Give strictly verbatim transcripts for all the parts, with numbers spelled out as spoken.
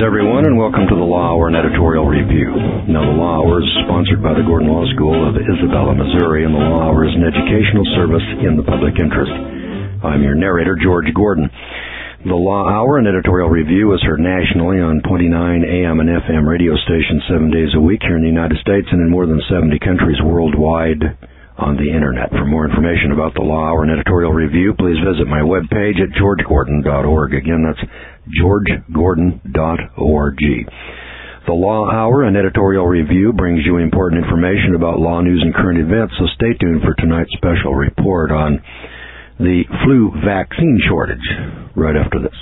everyone, and welcome to the Law Hour and Editorial Review. Now, the Law Hour is sponsored by the Gordon Law School of Isabella, Missouri, and the Law Hour is an educational service in the public interest. I'm your narrator, George Gordon. The Law Hour and Editorial Review is heard nationally on twenty-nine A M and F M radio stations seven days a week here in the United States and in more than seventy countries worldwide on the Internet. For more information about the Law Hour and Editorial Review, please visit my webpage at george gordon dot org. Again, that's george gordon dot org. The Law Hour and Editorial Review brings you important information about law news and current events, so stay tuned for tonight's special report on the flu vaccine shortage right after this.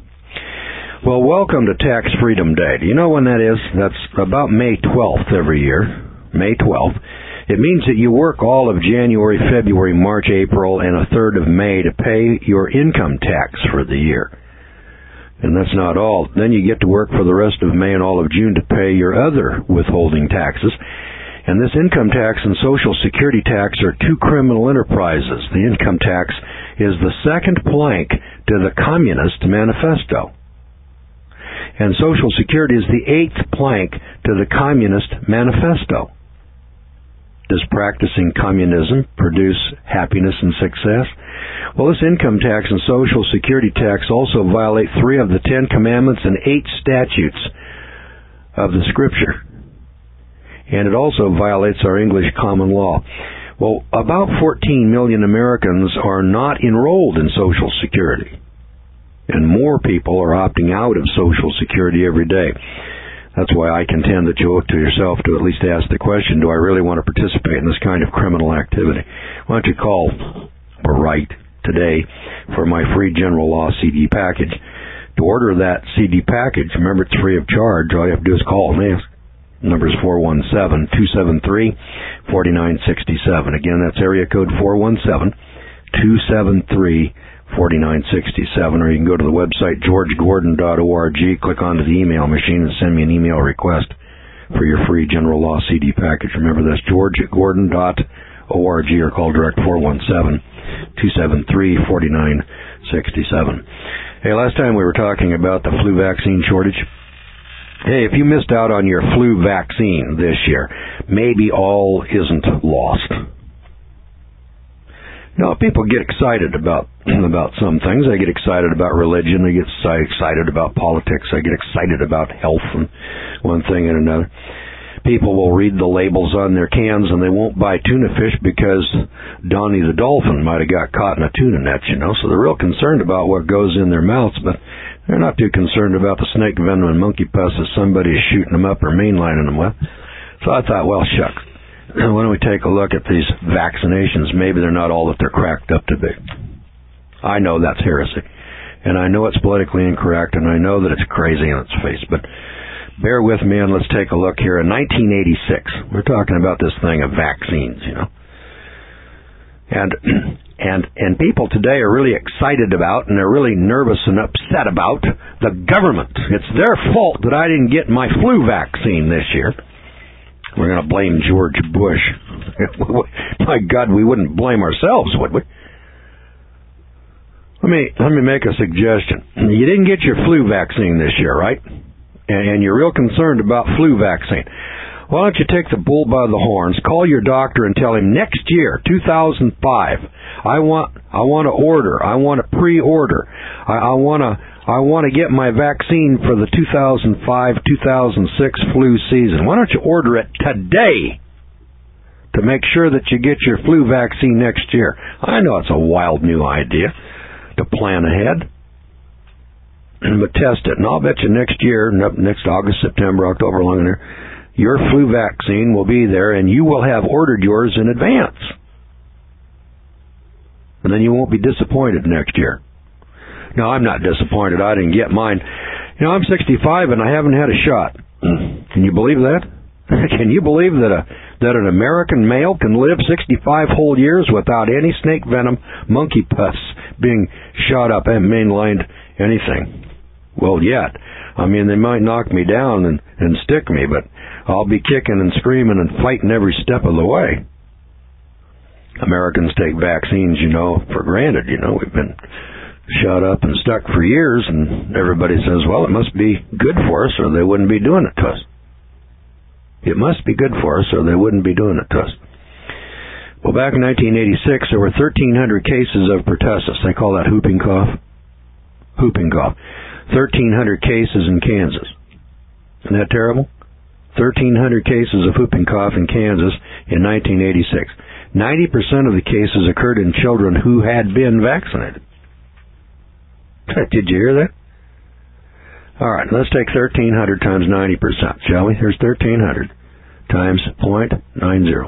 Well, welcome to Tax Freedom Day. Do you know when that is? That's about May twelfth every year. May twelfth. It means that you work all of January, February, March, April, and a third of May to pay your income tax for the year. And that's not all. Then you get to work for the rest of May and all of June to pay your other withholding taxes. And this income tax and Social Security tax are two criminal enterprises. The income tax is the second plank to the Communist Manifesto. And Social Security is the eighth plank to the Communist Manifesto. Does practicing communism produce happiness and success? Well, this income tax and Social Security tax also violate three of the Ten Commandments and eight statutes of the Scripture. And it also violates our English common law. Well, about fourteen million Americans are not enrolled in Social Security. And more people are opting out of Social Security every day. That's why I contend that you owe it to yourself to at least ask the question, do I really want to participate in this kind of criminal activity? Why don't you call or write today for my free general law C D package. To order that C D package, remember it's free of charge. All you have to do is call and ask. The number is four one seven, two seven three, four nine six seven. Again, that's area code four one seven, two seven three, four nine six seven. Or you can go to the website george gordon dot org, click onto the email machine, and send me an email request for your free general law C D package. Remember, that's george gordon dot org, or call direct four one seven, two seven three, four nine six seven. Hey, last time we were talking about the flu vaccine shortage. Hey, if you missed out on your flu vaccine this year, maybe all isn't lost. Now, people get excited about about some things. They get excited about religion. They get excited about politics. They get excited about health and one thing and another. People will read the labels on their cans and they won't buy tuna fish because Donnie the dolphin might have got caught in a tuna net, you know. So they're real concerned about what goes in their mouths, but they're not too concerned about the snake venom and monkey pus that somebody is shooting them up or mainlining them with. So I thought, well, shucks. Why don't we take a look at these vaccinations? Maybe they're not all that they're cracked up to be. I know that's heresy, and I know it's politically incorrect, and I know that it's crazy on its face, but bear with me and let's take a look here. In nineteen eighty-six, we're talking about this thing of vaccines, you know. And and and people today are really excited about, and they're really nervous and upset about the government. It's their fault that I didn't get my flu vaccine this year. We're going to blame George Bush. My God, we wouldn't blame ourselves, would we? Let me let me make a suggestion. You didn't get your flu vaccine this year, right? And you're real concerned about flu vaccine. Why don't you take the bull by the horns, call your doctor and tell him next year, two thousand five, I want I want to order, I want to pre-order, I, I want to I want to get my vaccine for the two thousand five two thousand six flu season. Why don't you order it today to make sure that you get your flu vaccine next year? I know it's a wild new idea to plan ahead, but test it, and I'll bet you next year, next August, September, October, along in there, your flu vaccine will be there, and you will have ordered yours in advance. And then you won't be disappointed next year. No, I'm not disappointed. I didn't get mine. You know, I'm sixty-five, and I haven't had a shot. Can you believe that? Can you believe that a that an American male can live sixty-five whole years without any snake venom, monkey pus being shot up and mainlined anything? Well, yet. I mean, they might knock me down and, and stick me, but I'll be kicking and screaming and fighting every step of the way. Americans take vaccines, you know, for granted. You know, we've been shot up and stuck for years, and everybody says, well, it must be good for us or they wouldn't be doing it to us. It must be good for us or they wouldn't be doing it to us. Well, back in nineteen eighty-six, there were thirteen hundred cases of pertussis. They call that whooping cough. Whooping cough. thirteen hundred cases in Kansas. Isn't that terrible? thirteen hundred cases of whooping cough in Kansas in nineteen eighty-six. ninety percent of the cases occurred in children who had been vaccinated. Did you hear that? All right, let's take thirteen hundred times ninety percent, shall we? Here's thirteen hundred times zero point nine zero.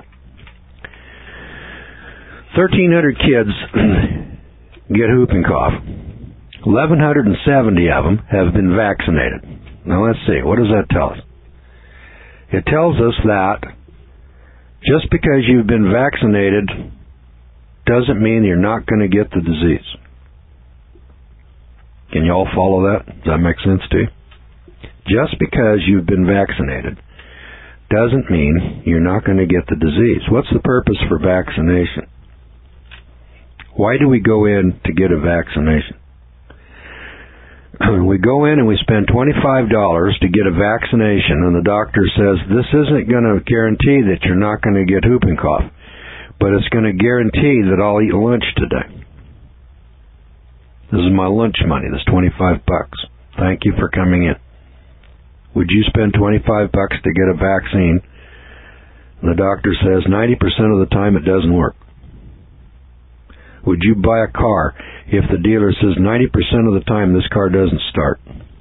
thirteen hundred kids get whooping cough. eleven seventy of them have been vaccinated. Now let's see, what does that tell us? It tells us that just because you've been vaccinated doesn't mean you're not going to get the disease. Can you all follow that? Does that make sense to you? Just because you've been vaccinated doesn't mean you're not going to get the disease. What's the purpose for vaccination? Why do we go in to get a vaccination? We go in and we spend twenty-five dollars to get a vaccination, and the doctor says, this isn't going to guarantee that you're not going to get whooping cough, but it's going to guarantee that I'll eat lunch today. This is my lunch money, this twenty-five bucks. Thank you for coming in. Would you spend twenty-five bucks to get a vaccine? And the doctor says ninety percent of the time it doesn't work. Would you buy a car if the dealer says ninety percent of the time this car doesn't start?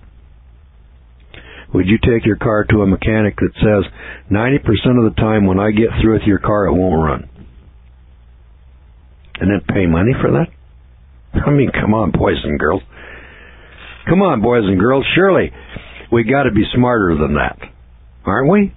Would you take your car to a mechanic that says ninety percent of the time when I get through with your car it won't run? And then pay money for that? I mean, come on, boys and girls. Come on, boys and girls. Surely we got to be smarter than that, aren't we?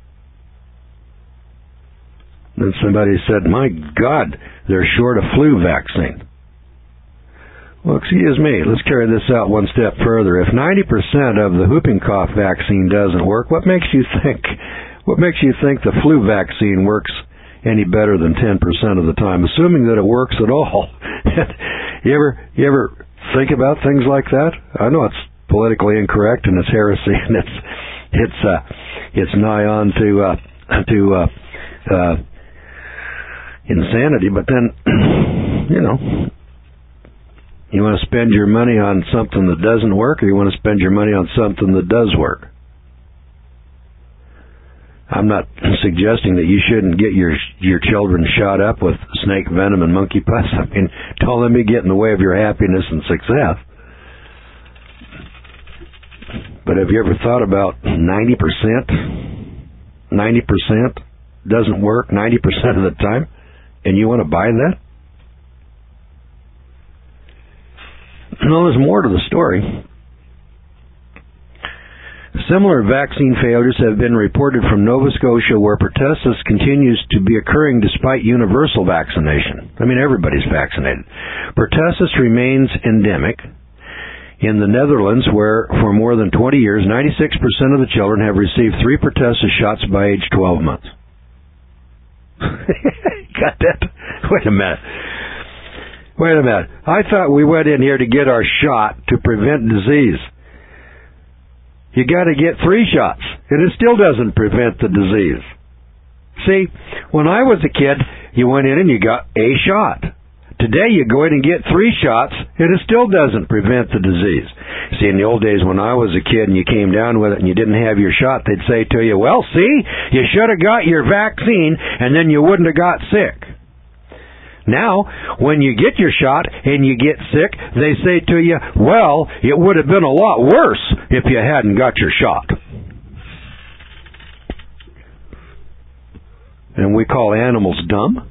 Then somebody said, my God, they're short a flu vaccine. Well, excuse me, let's carry this out one step further. If ninety percent of the whooping cough vaccine doesn't work, what makes you think, what makes you think the flu vaccine works any better than ten percent of the time, assuming that it works at all? you ever, you ever think about things like that? I know it's politically incorrect and it's heresy and it's, it's, uh, it's nigh on to, uh, to, uh, uh, insanity, but then, you know, you want to spend your money on something that doesn't work, or you want to spend your money on something that does work? I'm not suggesting that you shouldn't get your your children shot up with snake venom and monkey pus. I mean, don't let me get in the way of your happiness and success. But have you ever thought about ninety percent? ninety percent doesn't work ninety percent of the time? And you want to buy that? No, there's more to the story. Similar vaccine failures have been reported from Nova Scotia, where pertussis continues to be occurring despite universal vaccination. I mean, everybody's vaccinated. Pertussis remains endemic in the Netherlands, where for more than twenty years, ninety-six percent of the children have received three pertussis shots by age twelve months. Got that? Wait a minute. Wait a minute. I thought we went in here to get our shot to prevent disease. You got to get three shots, and it still doesn't prevent the disease. See, when I was a kid, you went in and you got a shot. Today you go in and get three shots, and it still doesn't prevent the disease. See, in the old days when I was a kid and you came down with it and you didn't have your shot, they'd say to you, well, see, you should have got your vaccine and then you wouldn't have got sick. Now, when you get your shot and you get sick, they say to you, well, it would have been a lot worse if you hadn't got your shot. And we call animals dumb.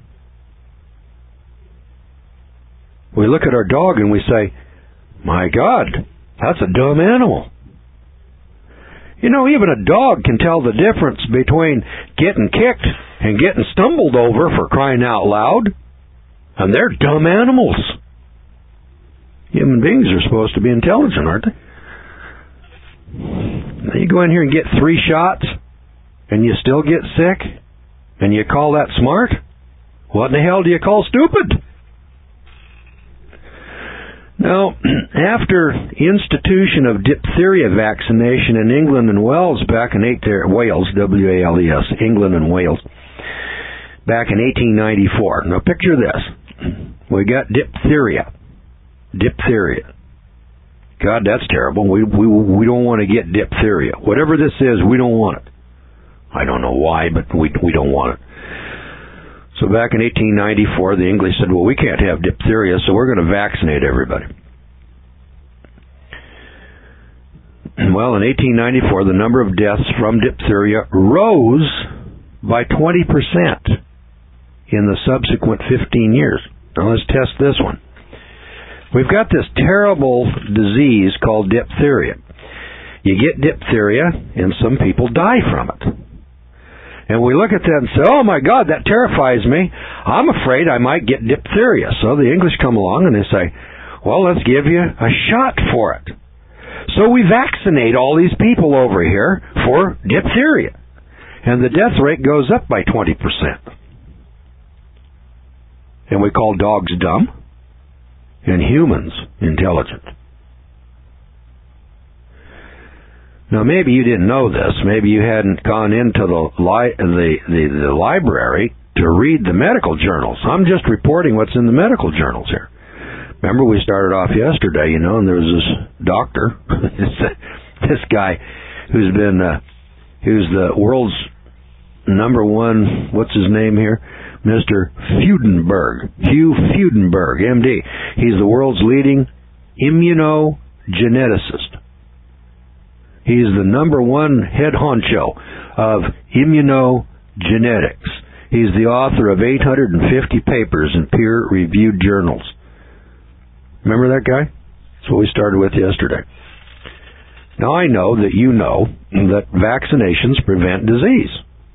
We look at our dog and we say, my God, that's a dumb animal. You know, even a dog can tell the difference between getting kicked and getting stumbled over, for crying out loud. And they're dumb animals. Human beings are supposed to be intelligent, aren't they? Now you go in here and get three shots and you still get sick and you call that smart? What in the hell do you call stupid? Now, after institution of diphtheria vaccination in England and Wales back in eight, Wales, W A L E S, England and Wales, back in eighteen ninety-four. Now, picture this. We got diphtheria. Diphtheria. God, that's terrible. We we we don't want to get diphtheria. Whatever this is, we don't want it. I don't know why, but we we don't want it. So back in eighteen ninety-four, the English said, well, we can't have diphtheria, so we're going to vaccinate everybody. Well, in eighteen ninety-four, the number of deaths from diphtheria rose by twenty percent in the subsequent fifteen years. Now let's test this one. We've got this terrible disease called diphtheria. You get diphtheria, and some people die from it. And we look at that and say, oh my God, that terrifies me. I'm afraid I might get diphtheria. So the English come along and they say, well, let's give you a shot for it. So we vaccinate all these people over here for diphtheria. And the death rate goes up by twenty percent. And we call dogs dumb and humans intelligent. Now, maybe you didn't know this. Maybe you hadn't gone into the, li- the, the, the library to read the medical journals. I'm just reporting what's in the medical journals here. Remember, we started off yesterday, you know, and there was this doctor, this guy who's been, uh, who's the world's number one, what's his name here? Mister Freudenberg. Hugh Freudenberg, M D. He's the world's leading immunogeneticist. He's the number one head honcho of immunogenetics. He's the author of eight hundred fifty papers in peer-reviewed journals. Remember that guy? That's what we started with yesterday. Now, I know that you know that vaccinations prevent disease.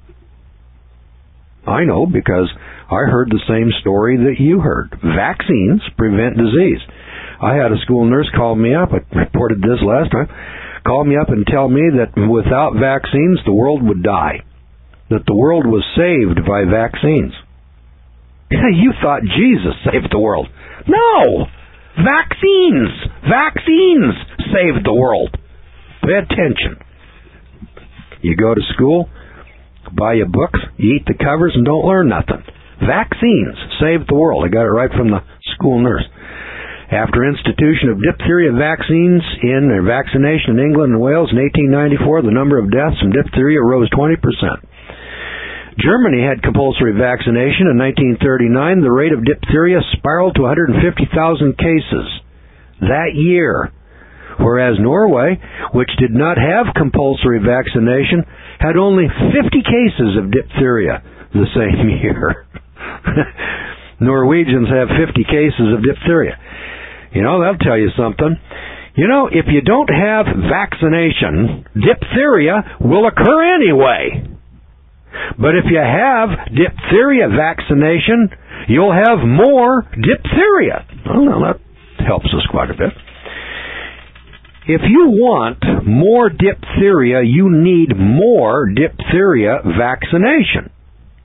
I know because I heard the same story that you heard. Vaccines prevent disease. I had a school nurse call me up. I reported this last time. Call me up and tell me that without vaccines, the world would die. That the world was saved by vaccines. You thought Jesus saved the world. No! Vaccines! Vaccines saved the world. Pay attention. You go to school, buy your books, you eat the covers, and don't learn nothing. Vaccines saved the world. I got it right from the school nurse. After institution of diphtheria vaccines in or vaccination in England and Wales in eighteen ninety-four, the number of deaths from diphtheria rose twenty percent. Germany had compulsory vaccination in nineteen thirty-nine. The rate of diphtheria spiraled to one hundred fifty thousand cases that year, whereas Norway, which did not have compulsory vaccination, had only fifty cases of diphtheria the same year. Norwegians have fifty cases of diphtheria. You know, that'll tell you something. You know, if you don't have vaccination, diphtheria will occur anyway. But if you have diphtheria vaccination, you'll have more diphtheria. Well, that helps us quite a bit. If you want more diphtheria, you need more diphtheria vaccination.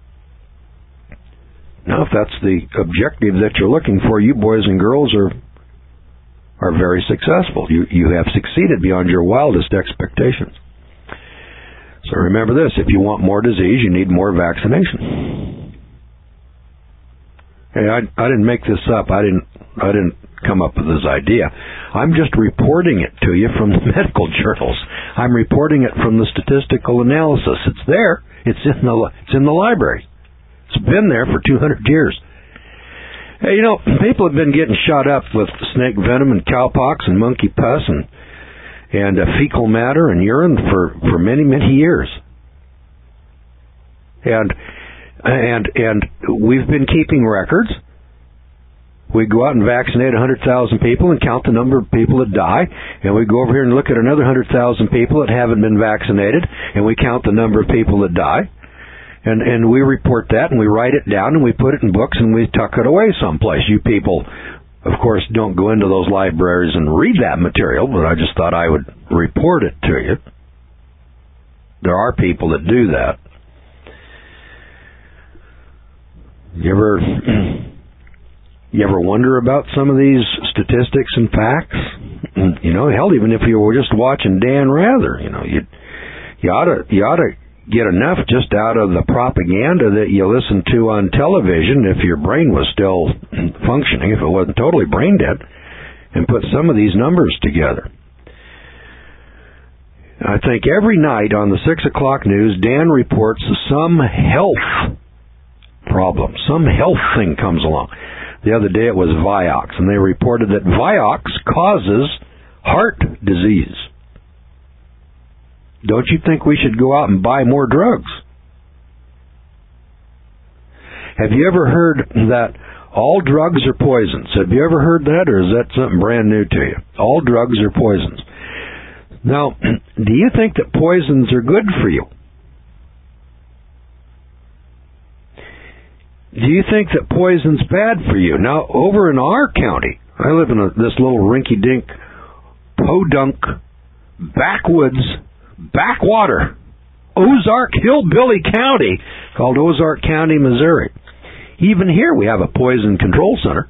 Now, if that's the objective that you're looking for, you boys and girls are are very successful. You you have succeeded beyond your wildest expectations. So remember this, if you want more disease, you need more vaccination. Hey, I, I didn't make this up. I didn't I didn't come up with this idea. I'm just reporting it to you from the medical journals. I'm reporting it from the statistical analysis. It's there. It's in the it's in the library. It's been there for two hundred years. Hey, you know, people have been getting shot up with snake venom and cowpox and monkey pus and and uh, fecal matter and urine for, for many, many years. And and and we've been keeping records. We go out and vaccinate one hundred thousand people and count the number of people that die. And we go over here and look at another one hundred thousand people that haven't been vaccinated, and we count the number of people that die. And and we report that, and we write it down, and we put it in books, and we tuck it away someplace. You people, of course, don't go into those libraries and read that material, but I just thought I would report it to you. There are people that do that. You ever You ever wonder about some of these statistics and facts? You know, hell, even if you were just watching Dan Rather, you know, you you ought to you ought to get enough just out of the propaganda that you listen to on television, if your brain was still functioning, if it wasn't totally brain dead, and put some of these numbers together. I think every night on the six o'clock news, Dan reports some health problem, some health thing comes along. The other day it was Vioxx, and they reported that Vioxx causes heart disease. Don't you think we should go out and buy more drugs? Have you ever heard that all drugs are poisons? Have you ever heard that, or is that something brand new to you? All drugs are poisons. Now, do you think that poisons are good for you? Do you think that poison's bad for you? Now, over in our county, I live in a, this little rinky-dink, podunk, backwoods, backwater, Ozark Hillbilly County called Ozark County, Missouri. Even here we have a poison control center.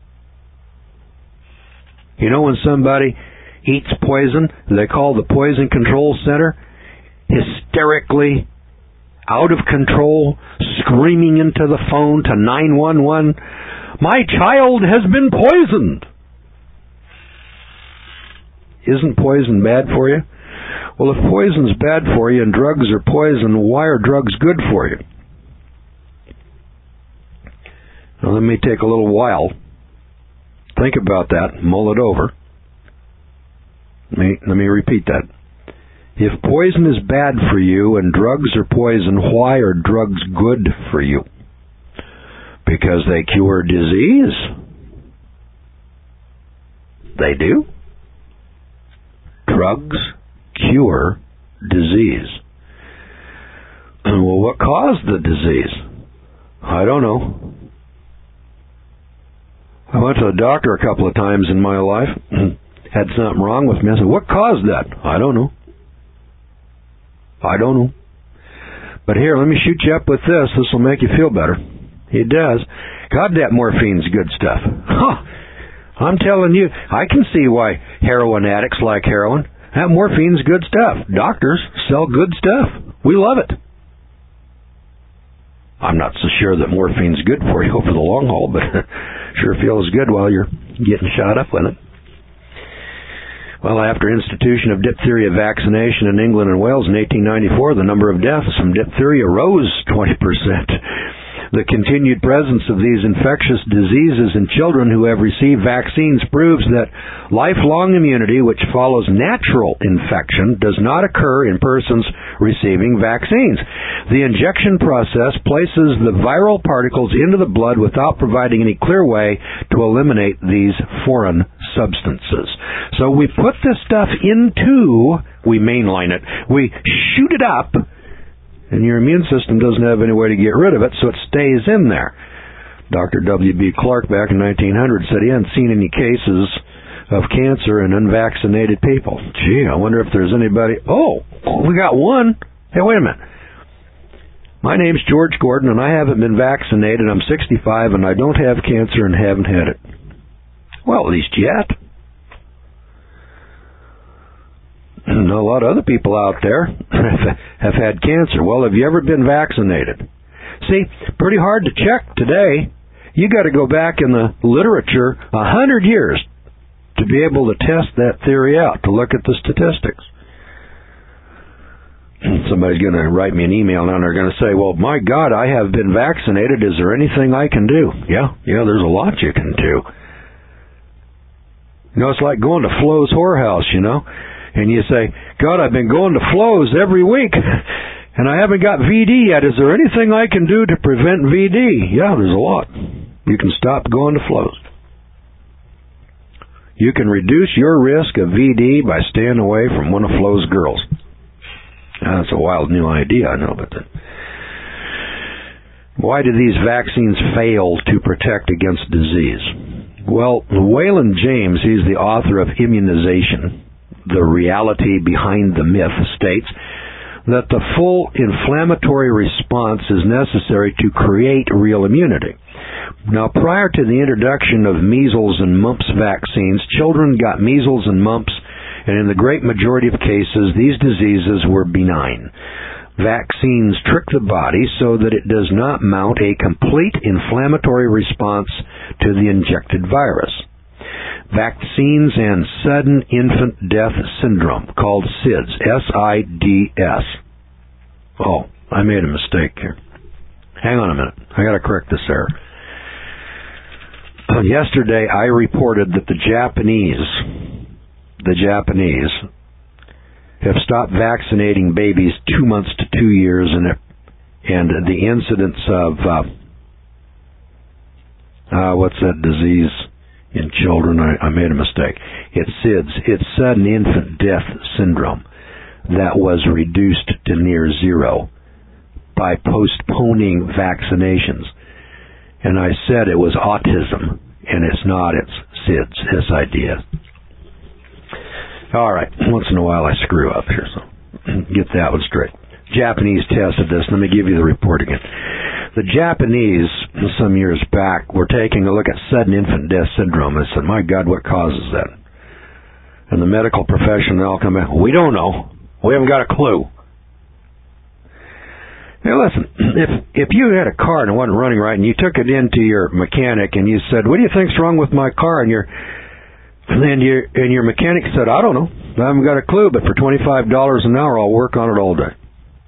You know, when somebody eats poison, they call the poison control center hysterically out of control, screaming into the phone to nine one one, "My child has been poisoned." Isn't poison bad for you? Well, if poison's bad for you and drugs are poison, why are drugs good for you? Now, let me take a little while. Think about that. Mull it over. Let me, let me repeat that. If poison is bad for you and drugs are poison, why are drugs good for you? Because they cure disease? They do. Drugs cure disease. Well, what caused the disease? I don't know. I went to the doctor a couple of times in my life, had something wrong with me. I said, "What caused that?" I don't know. I don't know. But here, let me shoot you up with this. This will make you feel better. It does. God, that morphine's good stuff. Huh. I'm telling you, I can see why heroin addicts like heroin. That morphine's good stuff. Doctors sell good stuff. We love it. I'm not so sure that morphine's good for you over the long haul, but sure feels good while you're getting shot up with it. Well, after institution of diphtheria vaccination in England and Wales in eighteen ninety-four, the number of deaths from diphtheria rose twenty percent. The continued presence of these infectious diseases in children who have received vaccines proves that lifelong immunity, which follows natural infection, does not occur in persons receiving vaccines. The injection process places the viral particles into the blood without providing any clear way to eliminate these foreign substances. So we put this stuff into, we mainline it, we shoot it up, and your immune system doesn't have any way to get rid of it, so it stays in there. Doctor W B Clark back in nineteen hundred said he hadn't seen any cases of cancer in unvaccinated people. Gee, I wonder if there's anybody... Oh, we got one. Hey, wait a minute. My name's George Gordon, and I haven't been vaccinated. I'm sixty-five, and I don't have cancer and haven't had it. Well, at least yet. A lot of other people out there have had cancer. Well, have you ever been vaccinated? See, pretty hard to check today. You got to go back in the literature a hundred years to be able to test that theory out, to look at the statistics. Somebody's going to write me an email now and they're going to say, "Well, my God, I have been vaccinated. Is there anything I can do?" Yeah, yeah, there's a lot you can do. You know, it's like going to Flo's Whorehouse, you know. And you say, "God, I've been going to Flo's every week, and I haven't got V D yet. Is there anything I can do to prevent V D?" Yeah, there's a lot. You can stop going to Flo's. You can reduce your risk of V D by staying away from one of Flo's girls. Now, that's a wild new idea, I know, but then, why do these vaccines fail to protect against disease? Well, Waylon James, he's the author of Immunization, The Reality Behind the Myth, states that the full inflammatory response is necessary to create real immunity. Now, prior to the introduction of measles and mumps vaccines, children got measles and mumps, and in the great majority of cases, these diseases were benign. Vaccines trick the body so that it does not mount a complete inflammatory response to the injected virus. Vaccines and sudden infant death syndrome, called S I D S, S I D S. Oh, I made a mistake here. Hang on a minute. I got to correct this error. Yesterday, I reported that the Japanese, the Japanese, have stopped vaccinating babies two months to two years, and it, and the incidence of uh, uh, what's that disease in children? I, I made a mistake. It's S I D S. It's sudden infant death syndrome that was reduced to near zero by postponing vaccinations. And I said it was autism, and it's not. It's S I D S, S I D S. All right, once in a while I screw up here, so get that one straight. Japanese tested this. Let me give you the report again. The Japanese, some years back, were taking a look at sudden infant death syndrome and said, my God, what causes that? And the medical profession, they all come back, we don't know. We haven't got a clue. Now listen, if if you had a car and it wasn't running right and you took it into your mechanic and you said, what do you think's wrong with my car? And your and your and your mechanic said, I don't know. I haven't got a clue, but for twenty-five dollars an hour I'll work on it all day.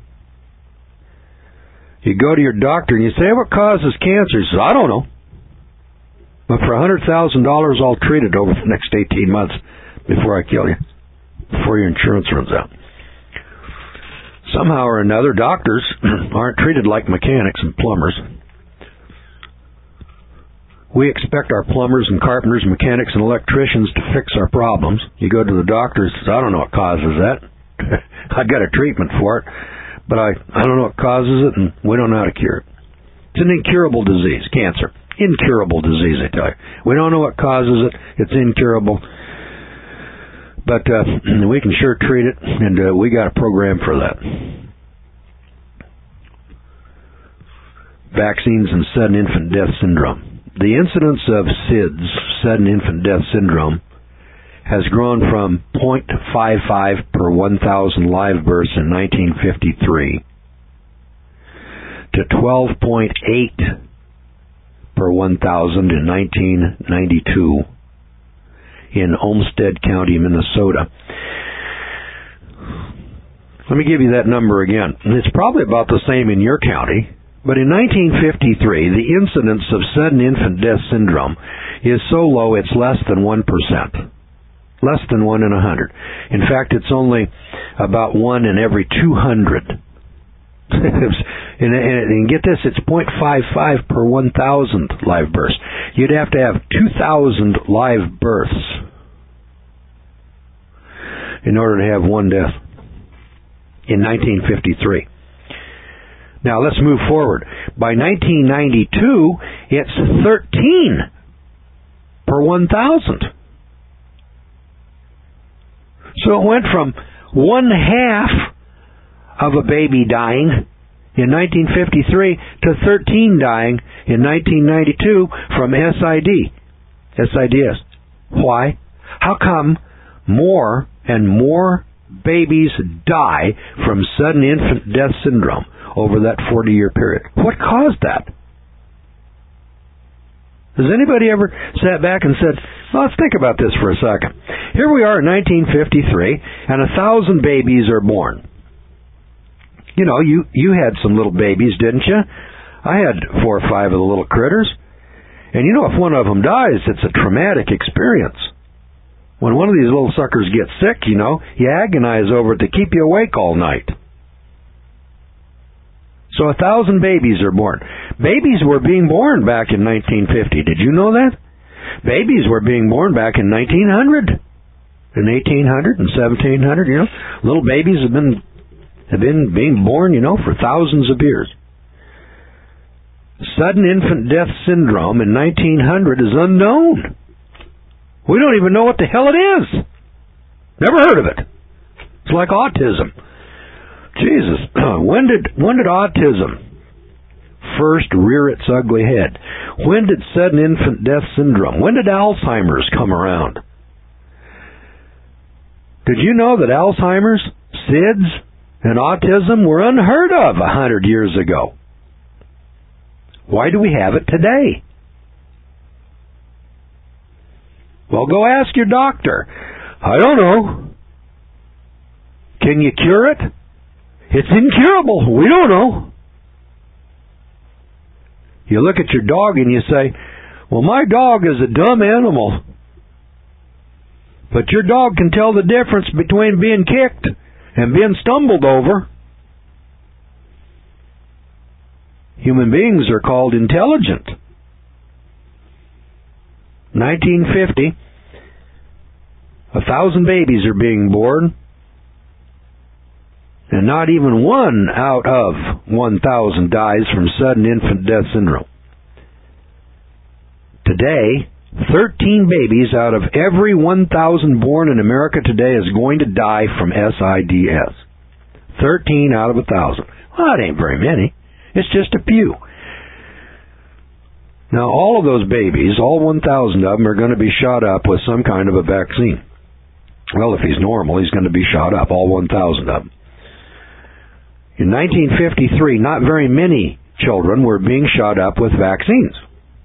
You go to your doctor and you say, what causes cancer? He says, I don't know. But for one hundred thousand dollars I'll treat it over the next eighteen months before I kill you, before your insurance runs out. Somehow or another, doctors aren't treated like mechanics and plumbers. We expect our plumbers and carpenters, mechanics and electricians to fix our problems. You go to the doctor and says, I don't know what causes that. I've got a treatment for it, but I, I don't know what causes it, and we don't know how to cure it. It's an incurable disease, cancer. Incurable disease, I tell you. We don't know what causes it. It's incurable. But uh, we can sure treat it, and uh, we got a program for that. Vaccines and sudden infant death syndrome. The incidence of S I D S, sudden infant death syndrome, has grown from zero point five five per one thousand live births in nineteen fifty-three to twelve point eight per one thousand in nineteen ninety-two. In Olmsted County, Minnesota. Let me give you that number again. It's probably about the same in your county, but in nineteen fifty-three, the incidence of sudden infant death syndrome is so low it's less than one percent. Less than one in a hundred. In fact, it's only about one in every two hundred. And, and, and get this, it's zero point five five per one thousand live births. You'd have to have two thousand live births in order to have one death in nineteen fifty-three. Now let's move forward. By nineteen ninety-two, it's thirteen per one thousand. So it went from one half of a baby dying in nineteen fifty-three to thirteen dying in nineteen ninety-two from S I D. S I D S. Why? How come more and more babies die from sudden infant death syndrome over that forty-year period? What caused that? Has anybody ever sat back and said, well, let's think about this for a second. Here we are in nineteen fifty-three, and a thousand babies are born. You know, you, you had some little babies, didn't you? I had four or five of the little critters. And you know, if one of them dies, it's a traumatic experience. When one of these little suckers gets sick, you know, you agonize over it to keep you awake all night. So a thousand babies are born. Babies were being born back in nineteen fifty. Did you know that? Babies were being born back in nineteen hundred. In eighteen hundred and seventeen hundred, you know. Little babies have been have been being born, you know, for thousands of years. Sudden infant death syndrome in nineteen hundred is unknown. We don't even know what the hell it is. Never heard of it. It's like autism. Jesus, when did when did autism first rear its ugly head? When did sudden infant death syndrome? When did Alzheimer's come around? Did you know that Alzheimer's, S I D S, and autism were unheard of a hundred years ago? Why do we have it today? Well, go ask your doctor. I don't know. Can you cure it? It's incurable. We don't know. You look at your dog and you say, well, my dog is a dumb animal. But your dog can tell the difference between being kicked and being stumbled over. Human beings are called intelligent. nineteen fifty, a thousand babies are being born, and not even one out of one thousand dies from sudden infant death syndrome. Today, thirteen babies out of every one thousand born in America today is going to die from S I D S. thirteen out of one thousand. Well, that ain't very many. It's just a few. Now, all of those babies, all one thousand of them, are going to be shot up with some kind of a vaccine. Well, if he's normal, he's going to be shot up, all one thousand of them. In nineteen fifty-three, not very many children were being shot up with vaccines.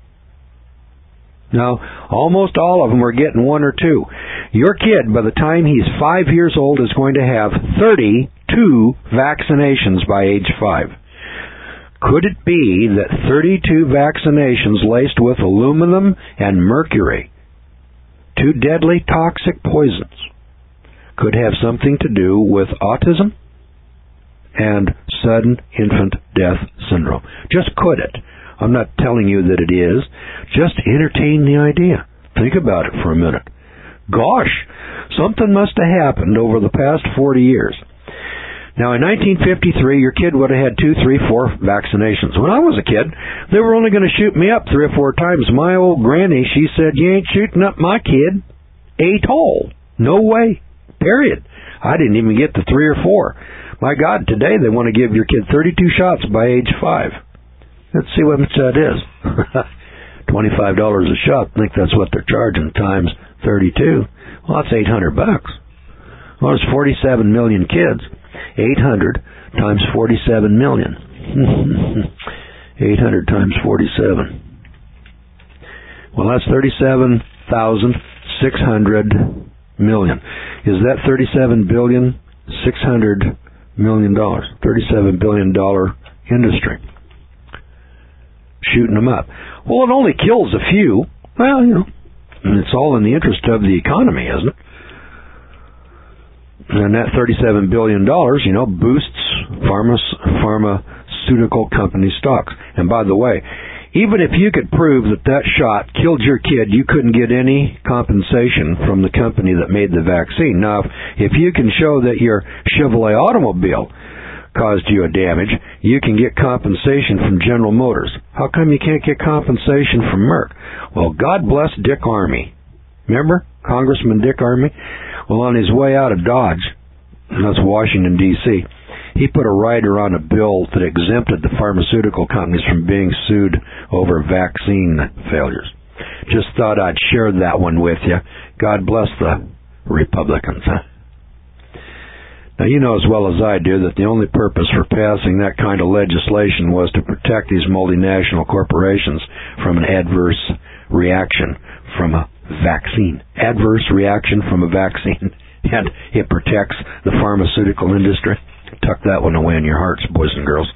Now, almost all of them are getting one or two. Your kid, by the time he's five years old, is going to have thirty-two vaccinations by age five. Could it be that thirty-two vaccinations laced with aluminum and mercury, two deadly toxic poisons, could have something to do with autism and sudden infant death syndrome? Just could it? I'm not telling you that it is. Just entertain the idea. Think about it for a minute. Gosh, something must have happened over the past forty years. Now, in nineteen fifty-three, your kid would have had two, three, four vaccinations. When I was a kid, they were only going to shoot me up three or four times. My old granny, she said, you ain't shooting up my kid at all. No way. Period. I didn't even get the three or four. My God, today they want to give your kid thirty-two shots by age five. Let's see what much that is. twenty-five dollars a shot. I think that's what they're charging times thirty-two. Well, that's eight hundred bucks. Well, there's forty-seven million kids. eight hundred times forty-seven million. eight hundred times forty-seven. Well, that's thirty-seven thousand six hundred million. Is that thirty-seven billion six hundred million dollars? thirty-seven billion dollar industry. Shooting them up. Well, it only kills a few. Well, you know, it's all in the interest of the economy, isn't it? And that thirty-seven billion dollars, you know, boosts pharma- pharmaceutical company stocks. And by the way, even if you could prove that that shot killed your kid, you couldn't get any compensation from the company that made the vaccine. Now, if you can show that your Chevrolet automobile caused you a damage, you can get compensation from General Motors. How come you can't get compensation from Merck? Well, God bless Dick Armey. Remember Congressman Dick Armey? Well, on his way out of Dodge, that's Washington, D C, he put a rider on a bill that exempted the pharmaceutical companies from being sued over vaccine failures. Just thought I'd share that one with you. God bless the Republicans, huh? Now, you know as well as I do that the only purpose for passing that kind of legislation was to protect these multinational corporations from an adverse reaction from a vaccine. Adverse reaction from a vaccine. And it protects the pharmaceutical industry. Tuck that one away in your hearts, boys and girls.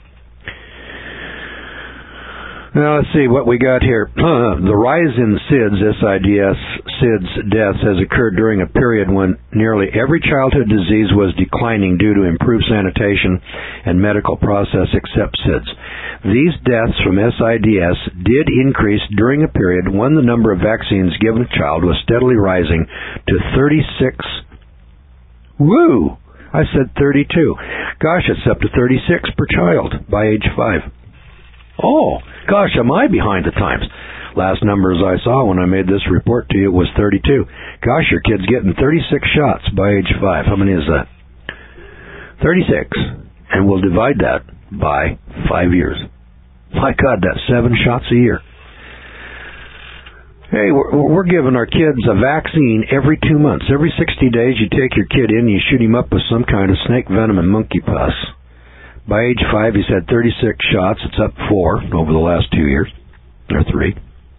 Now, let's see what we got here. Uh, the rise in S I D S, S I D S, S I D S deaths has occurred during a period when nearly every childhood disease was declining due to improved sanitation and medical process except S I D S. These deaths from S I D S did increase during a period when the number of vaccines given a child was steadily rising to thirty-six. Woo! I said thirty-two. Gosh, it's up to thirty-six per child by age five. Oh, gosh, am I behind the times? Last numbers I saw when I made this report to you was thirty-two. Gosh, your kid's getting thirty-six shots by age five. How many is that? thirty-six. And we'll divide that by five years. My God, that's seven shots a year. Hey, we're, we're giving our kids a vaccine every two months. Every sixty days, you take your kid in and you shoot him up with some kind of snake venom and monkey pus. By age five, he's had thirty-six shots. It's up four over the last two years, or three.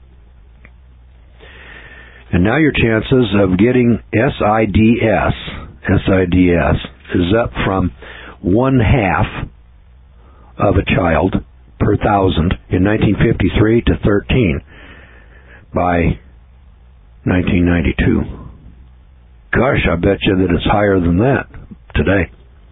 And now your chances of getting S I D S, S I D S, is up from one half of a child per thousand in nineteen fifty-three to thirteen by nineteen ninety-two. Gosh, I bet you that it's higher than that today.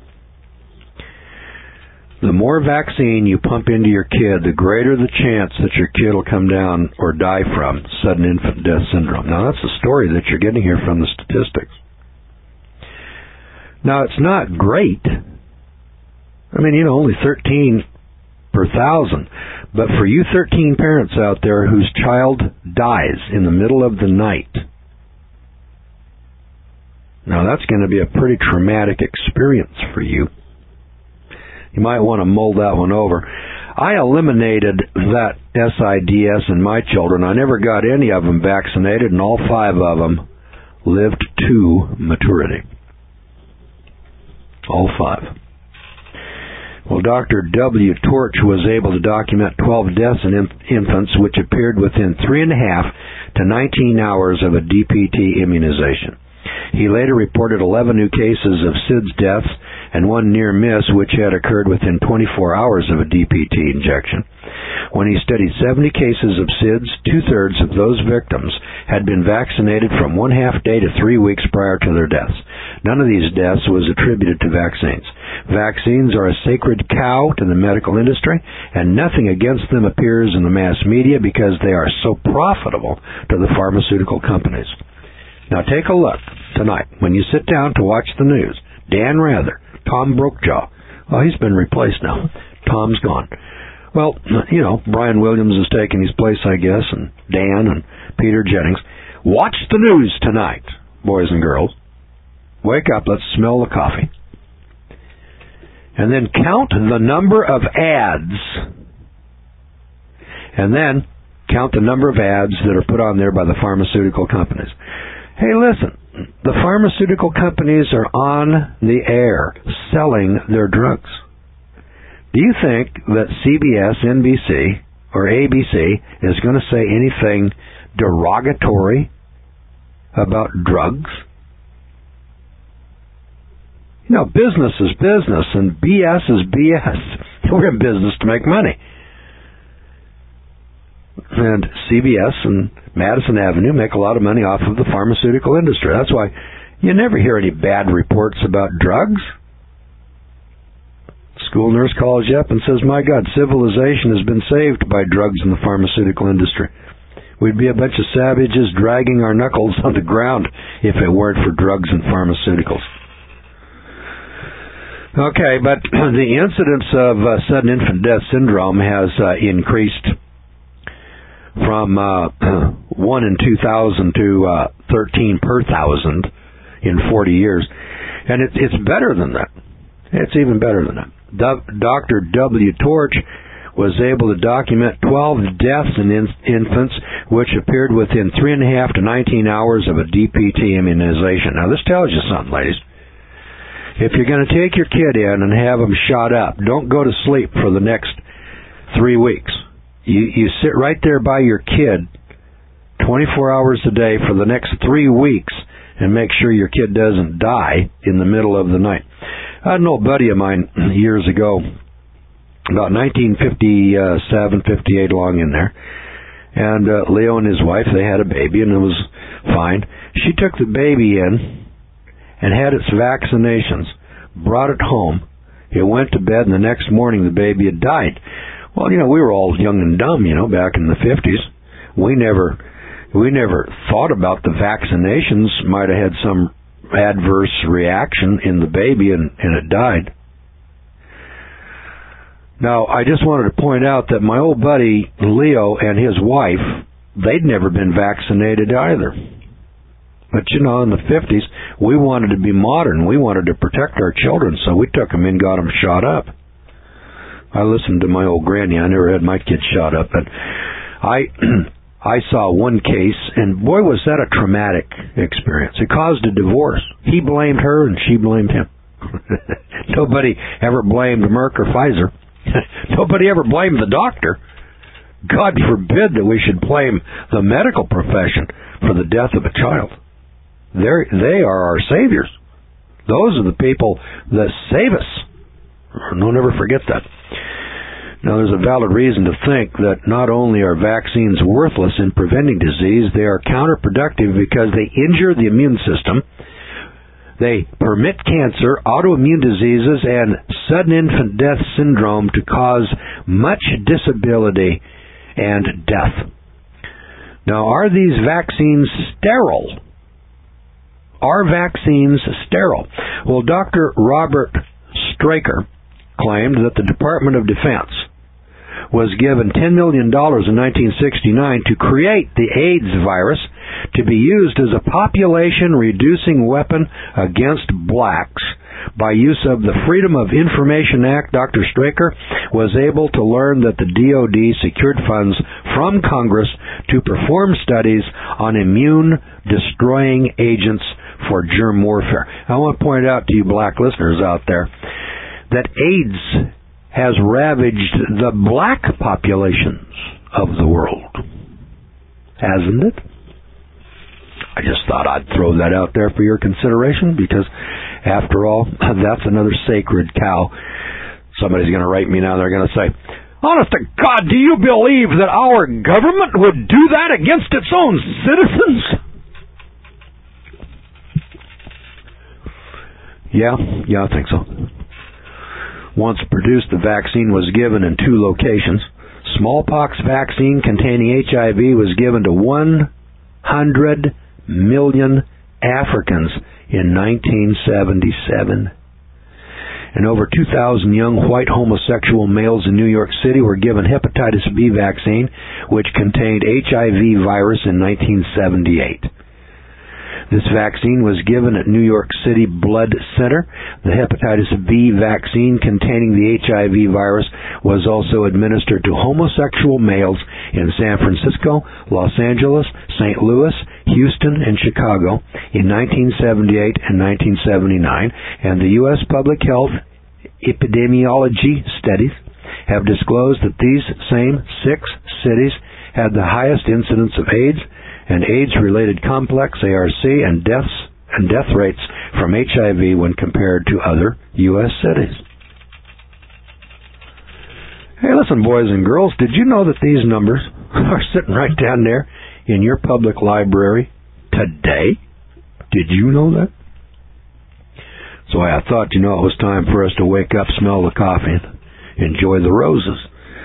The more vaccine you pump into your kid, the greater the chance that your kid will come down or die from sudden infant death syndrome. Now, that's the story that you're getting here from the statistics. Now, it's not great. I mean, you know, only thirteen per thousand. But for you thirteen parents out there whose child dies in the middle of the night, now that's going to be a pretty traumatic experience for you. You might want to mull that one over. I eliminated that S I D S in my children. I never got any of them vaccinated, and all five of them lived to maturity. All five. Well, Doctor W. Torch was able to document twelve deaths in infants which appeared within three and a half to nineteen hours of a D P T immunization. He later reported eleven new cases of S I D S deaths and one near miss which had occurred within twenty-four hours of a D P T injection. When he studied seventy cases of S I D S, two-thirds of those victims had been vaccinated from one half day to three weeks prior to their deaths. None of these deaths was attributed to vaccines. Vaccines are a sacred cow to the medical industry, and nothing against them appears in the mass media because they are so profitable to the pharmaceutical companies. Now take a look tonight when you sit down to watch the news. Dan Rather, Tom Brokaw. Oh, he's been replaced now. Tom's gone. Well, you know, Brian Williams is taking his place, I guess, and Dan and Peter Jennings. Watch the news tonight, boys and girls. Wake up, let's smell the coffee. And then count the number of ads. And then count the number of ads that are put on there by the pharmaceutical companies. Hey, listen, the pharmaceutical companies are on the air selling their drugs. Do you think that C B S, N B C, or A B C is going to say anything derogatory about drugs? You know, business is business, and B S is B S. We're in business to make money. And C B S and Madison Avenue make a lot of money off of the pharmaceutical industry. That's why you never hear any bad reports about drugs. School nurse calls you up and says, my God, civilization has been saved by drugs in the pharmaceutical industry. We'd be a bunch of savages dragging our knuckles on the ground if it weren't for drugs and pharmaceuticals. Okay, but the incidence of uh, sudden infant death syndrome has uh, increased from uh, one in two thousand to uh, thirteen per thousand in forty years. And it, it's better than that. It's even better than that. Doctor W. Torch was able to document twelve deaths in in- infants which appeared within three and a half to nineteen hours of a D P T immunization. Now, this tells you something, ladies. If you're going to take your kid in and have them shot up, don't go to sleep for the next three weeks. You, you sit right there by your kid twenty-four hours a day for the next three weeks and make sure your kid doesn't die in the middle of the night. I had an old buddy of mine years ago, about nineteen fifty-seven, fifty-eight, along in there, and uh, Leo and his wife, they had a baby, and it was fine. She took the baby in and had its vaccinations, brought it home. It went to bed, and the next morning the baby had died. Well, you know, we were all young and dumb, you know, back in the fifties. We never, we never thought about the vaccinations might have had some adverse reaction in the baby, and, and it died. Now, I just wanted to point out that my old buddy Leo and his wife, they'd never been vaccinated either. But, you know, in the fifties, we wanted to be modern. We wanted to protect our children, so we took them and got them shot up. I listened to my old granny. I never had my kids shot up, but I I saw one case, and boy, was that a traumatic experience. It caused a divorce. He blamed her, and she blamed him. Nobody ever blamed Merck or Pfizer. Nobody ever blamed the doctor. God forbid that we should blame the medical profession for the death of a child. They're, they are our saviors. Those are the people that save us. Don't ever forget that. Now, there's a valid reason to think that not only are vaccines worthless in preventing disease, they are counterproductive because they injure the immune system. They permit cancer, autoimmune diseases, and sudden infant death syndrome to cause much disability and death. Now, are these vaccines sterile? Are vaccines sterile? Well, Doctor Robert Straker claimed that the Department of Defense was given ten million dollars in nineteen sixty-nine to create the AIDS virus to be used as a population-reducing weapon against blacks. By use of the Freedom of Information Act, Doctor Straker was able to learn that the D O D secured funds from Congress to perform studies on immune-destroying agents for germ warfare. I want to point out to you black listeners out there that AIDS has ravaged the black populations of the world. Hasn't it? I just thought I'd throw that out there for your consideration because, after all, that's another sacred cow. Somebody's going to write me now. They're going to say, honest to God, do you believe that our government would do that against its own citizens? Yeah, yeah, I think so. Once produced, the vaccine was given in two locations. Smallpox vaccine containing H I V was given to one hundred million Africans in nineteen seventy-seven. And over two thousand young white homosexual males in New York City were given hepatitis B vaccine, which contained H I V virus in nineteen seventy-eight. This vaccine was given at New York City Blood Center. The hepatitis B vaccine containing the H I V virus was also administered to homosexual males in San Francisco, Los Angeles, Saint Louis, Houston, and Chicago in nineteen seventy-eight and nineteen seventy-nine, and the U S Public Health Epidemiology studies have disclosed that these same six cities had the highest incidence of AIDS and AIDS-related complex, A R C, and deaths and death rates from H I V when compared to other U S cities. Hey, listen, boys and girls, did you know that these numbers are sitting right down there in your public library today? Did you know that? So I thought, you know, it was time for us to wake up, smell the coffee, and enjoy the roses.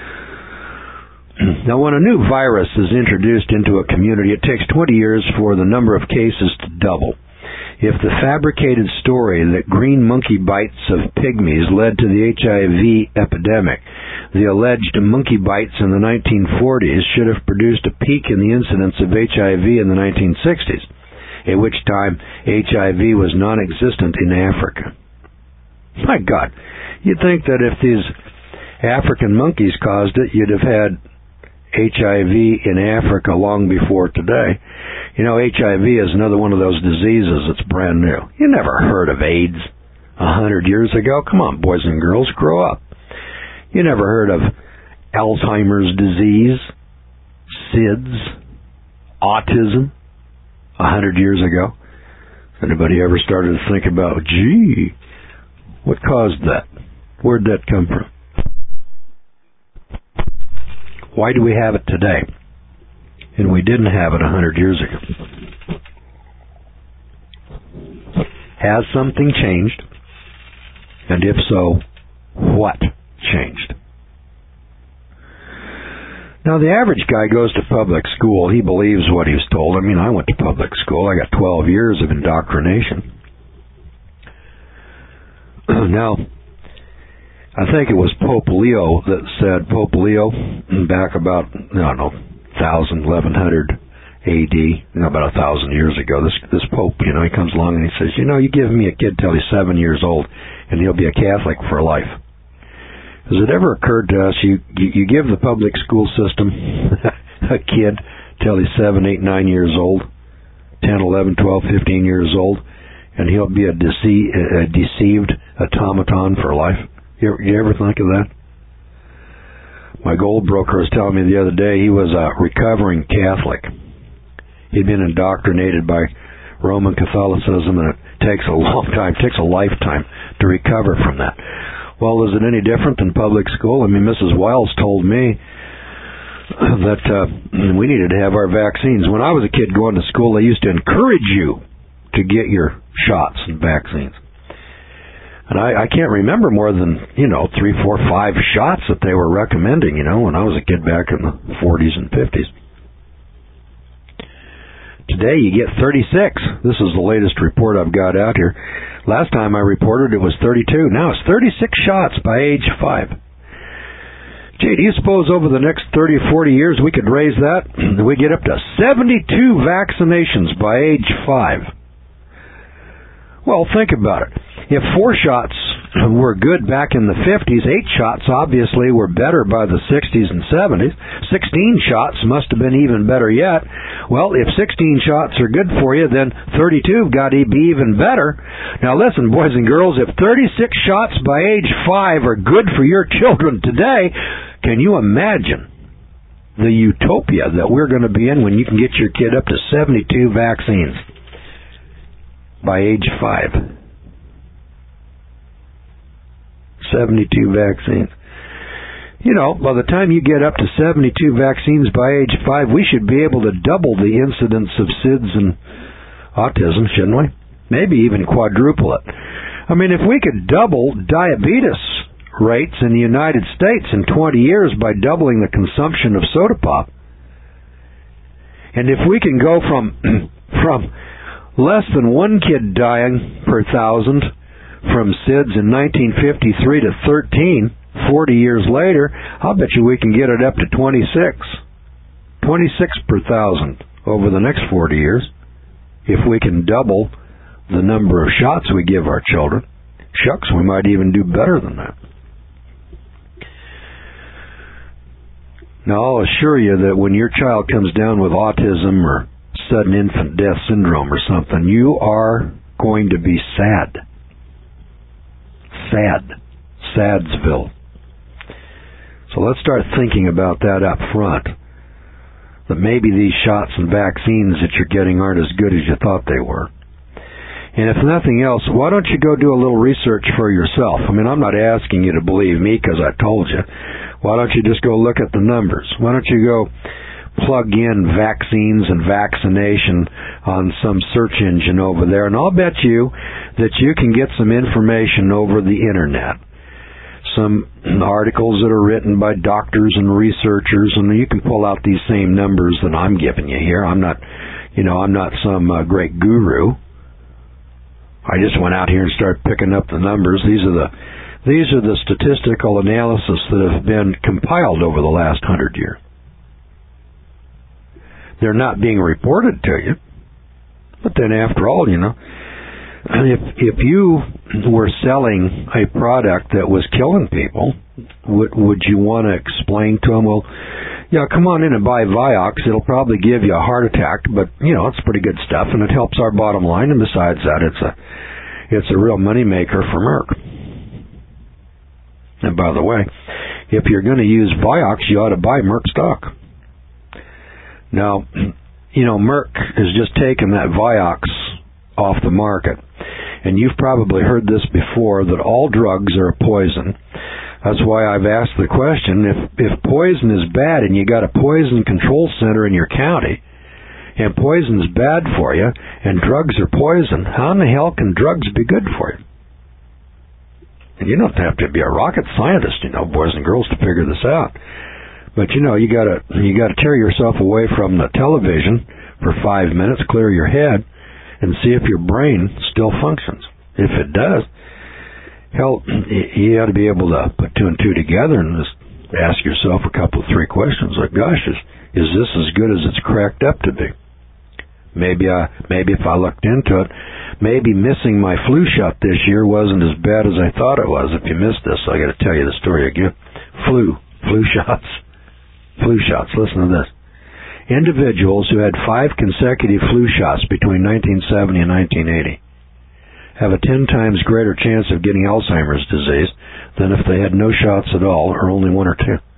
Now, when a new virus is introduced into a community, it takes twenty years for the number of cases to double. If the fabricated story that green monkey bites of pygmies led to the H I V epidemic, the alleged monkey bites in the nineteen forties should have produced a peak in the incidence of H I V in the nineteen sixties, at which time H I V was non-existent in Africa. My God, you'd think that if these African monkeys caused it, you'd have had H I V in Africa long before today. You know, H I V is another one of those diseases that's brand new. You never heard of AIDS a hundred years ago? Come on, boys and girls, grow up. You never heard of Alzheimer's disease, S I D S, autism a hundred years ago? Anybody ever started to think about, gee, what caused that? Where'd that come from? Why do we have it today? And we didn't have it a hundred years ago. Has something changed? And if so, what changed? Now, the average guy goes to public school. He believes what he was told. I mean, I went to public school. I got twelve years of indoctrination. Now, I think it was Pope Leo that said, Pope Leo, back about, I don't know, one thousand, eleven hundred A D, you know, about a thousand years ago, this this Pope, you know, he comes along and he says, you know, you give me a kid till he's seven years old, and he'll be a Catholic for life. Has it ever occurred to us, you, you, you give the public school system a kid till he's seven, eight, nine years old, ten, eleven, twelve, fifteen years old, and he'll be a, dece- a deceived automaton for life? You ever, you ever think of that? My gold broker was telling me the other day he was a recovering Catholic. He'd been indoctrinated by Roman Catholicism, and it takes a long time, it takes a lifetime to recover from that. Well, is it any different than public school? I mean, Missus Wiles told me that uh, we needed to have our vaccines. When I was a kid going to school, they used to encourage you to get your shots and vaccines. And I, I can't remember more than, you know, three, four, five shots that they were recommending, you know, when I was a kid back in the forties and fifties. Today you get thirty-six. This is the latest report I've got out here. Last time I reported it was thirty-two. Now it's thirty-six shots by age five. Gee, do you suppose over the next thirty or forty years we could raise that? We get up to seventy-two vaccinations by age five. Well, think about it. If four shots were good back in the fifties, eight shots obviously were better by the sixties and seventies. sixteen shots must have been even better yet. Well, if sixteen shots are good for you, then thirty-two have got to be even better. Now listen, boys and girls, if thirty-six shots by age five are good for your children today, can you imagine the utopia that we're going to be in when you can get your kid up to seventy-two vaccines by age five? seventy-two vaccines. You know, by the time you get up to seventy-two vaccines by age five, we should be able to double the incidence of S I D S and autism, shouldn't we? Maybe even quadruple it. I mean, if we could double diabetes rates in the United States in twenty years by doubling the consumption of soda pop, and if we can go from from less than one kid dying per thousand from S I D S in nineteen fifty-three to thirteen, forty years later, I'll bet you we can get it up to twenty-six. twenty-six per thousand over the next forty years if we can double the number of shots we give our children. Shucks, we might even do better than that. Now, I'll assure you that when your child comes down with autism or sudden infant death syndrome or something, you are going to be sad. Sad. Sadsville. So let's start thinking about that up front. That maybe these shots and vaccines that you're getting aren't as good as you thought they were. And if nothing else, why don't you go do a little research for yourself? I mean, I'm not asking you to believe me because I told you. Why don't you just go look at the numbers? Why don't you go plug in vaccines and vaccination on some search engine over there, and I'll bet you that you can get some information over the internet. Some articles that are written by doctors and researchers, and you can pull out these same numbers that I'm giving you here. I'm not, you know, I'm not some uh, great guru. I just went out here and started picking up the numbers. These are the these are the statistical analysis that have been compiled over the last hundred years. They're not being reported to you. But then after all, you know, if if you were selling a product that was killing people, would would you want to explain to them, well, yeah, come on in and buy Vioxx. It'll probably give you a heart attack, but, you know, it's pretty good stuff, and it helps our bottom line, and besides that, it's a it's a real moneymaker for Merck. And by the way, if you're going to use Vioxx, you ought to buy Merck stock. Now, you know, Merck has just taken that Vioxx off the market. And you've probably heard this before, that all drugs are a poison. That's why I've asked the question, if if poison is bad and you got a poison control center in your county, and poison's bad for you, and drugs are poison, how in the hell can drugs be good for you? And you don't have to be a rocket scientist, you know, boys and girls, to figure this out. But, you know, you gotta you gotta tear yourself away from the television for five minutes, clear your head, and see if your brain still functions. If it does, hell, you ought to be able to put two and two together and just ask yourself a couple of three questions like, gosh, is, is this as good as it's cracked up to be? Maybe I, maybe if I looked into it, maybe missing my flu shot this year wasn't as bad as I thought it was. If you missed this, I got to tell you the story again. Flu, flu shots, flu shots. Listen to this. Individuals who had five consecutive flu shots between nineteen seventy and nineteen eighty have a ten times greater chance of getting Alzheimer's disease than if they had no shots at all or only one or two.